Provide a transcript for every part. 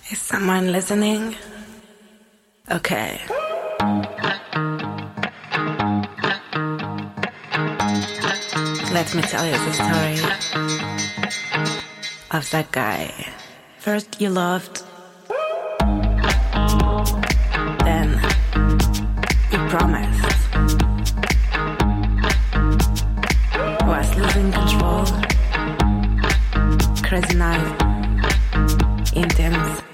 Is someone listening? Okay. Let me tell you the story of that guy. First you loved, then you promised, was losing control, crazy night, intense.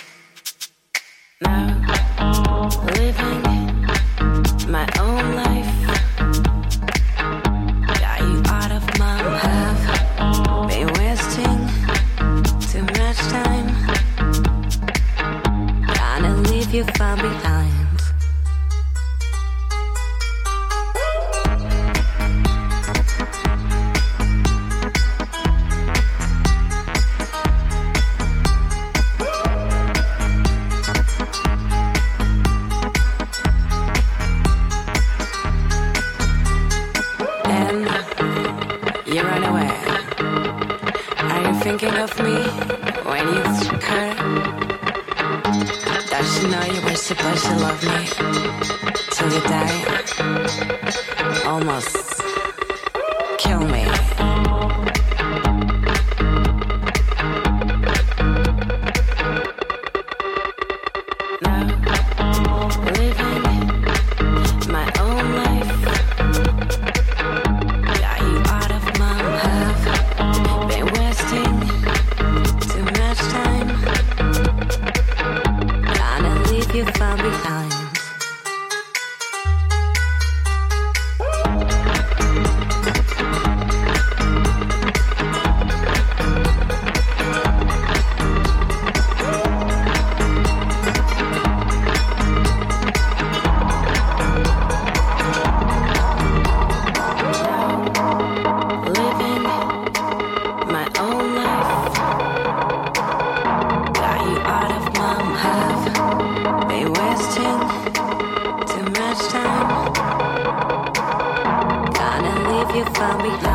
Now living my own life, got you out of my life, been wasting too much time, gonna leave you far behind. Thinking of me when you took her. Does she know you were supposed to love me till you die? Almost kill me. Now living my own life, got you out of my life, been wasting too much time, gonna leave you far behind. Living my own life, got you out of my life, been wasting too much time, gonna leave you far behind.